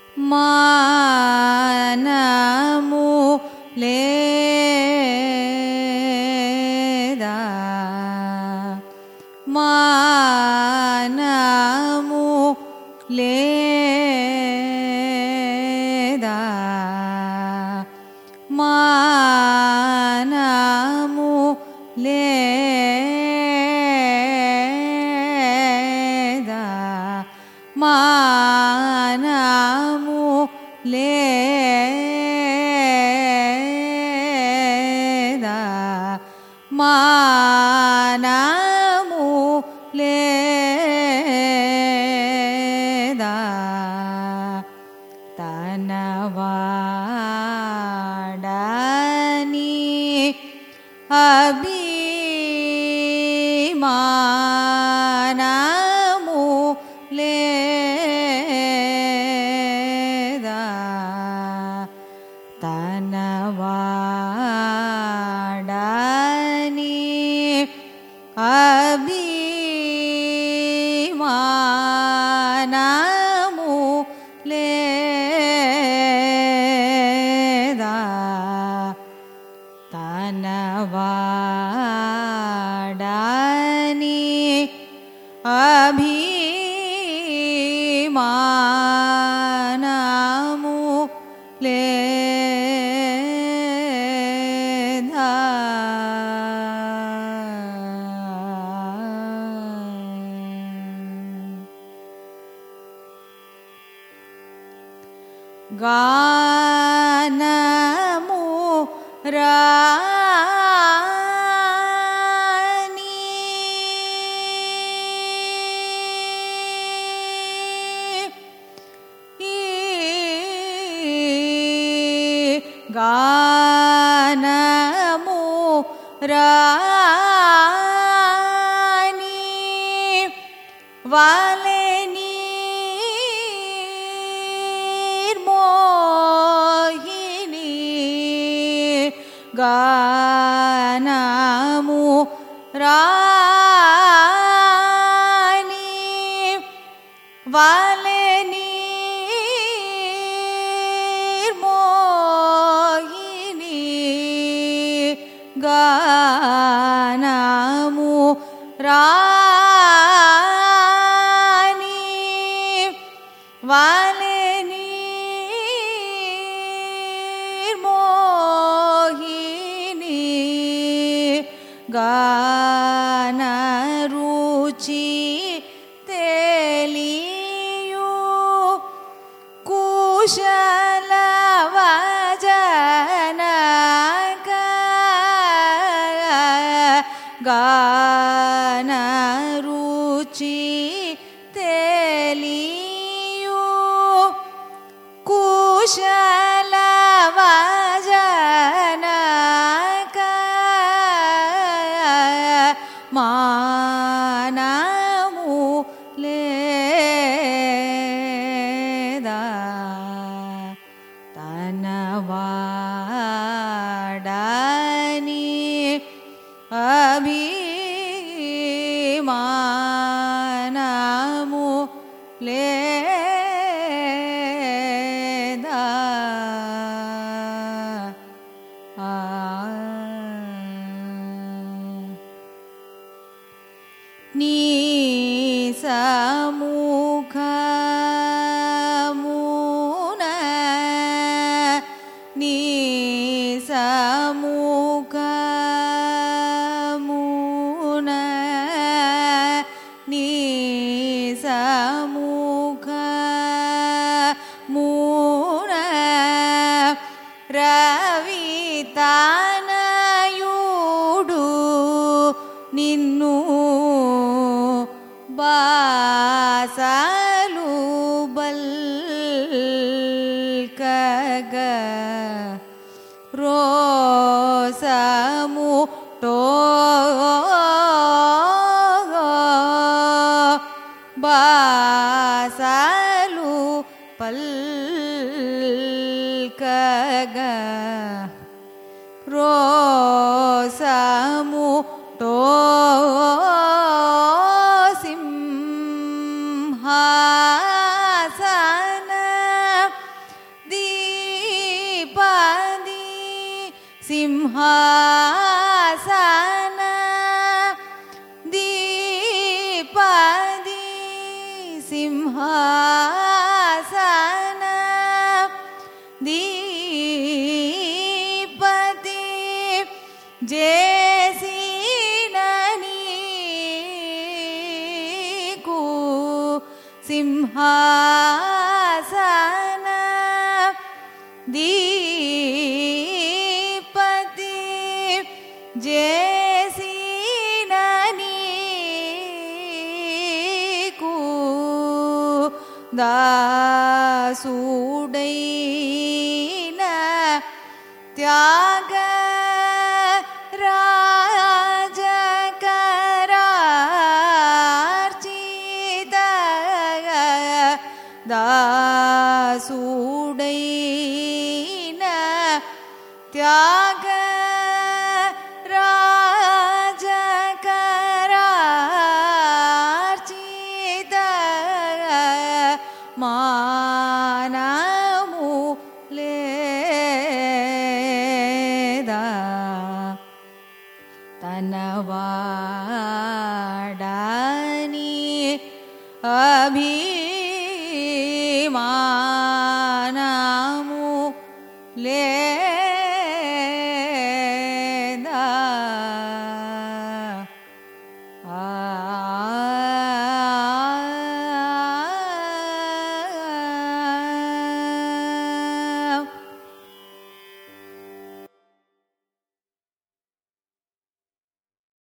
మానము లేదా మానము లేదా మానము లేదా మానము లేదా మానము లేదా తనవాడని అభిమానము లేదా తనవాడని అభిమానము లేదా తనవాడని అభిమానము లేదా గానము రాని గానము రాని వాలెని గానము రాని వాలెని మోహిని గానము రాని వాలెని గాన రుచి తెలియు కుశల వజనక గాన రుచి తెలియు కుశల వజనక మానము లేదా తనవాడని అభిమానము లేదా నీ సముఖమున నీ సముఖమున నీ సముఖమున రవితనయుడు నిన్ను బాసలు బల్కగ రోసము టో బాసలు పల్కగ రోసము టో సింహాసన సింహాసన దీపది సింహాసన దీపతి జేసిన నీకు సింహాసన దీపతి జేసిన నీకు దాసుడైన త్యాగ రాజకరార్చిత దాసుడైన త్యాగ రాజకరార్చిత మానము లేదా తనవాడని అభిమానము లేదా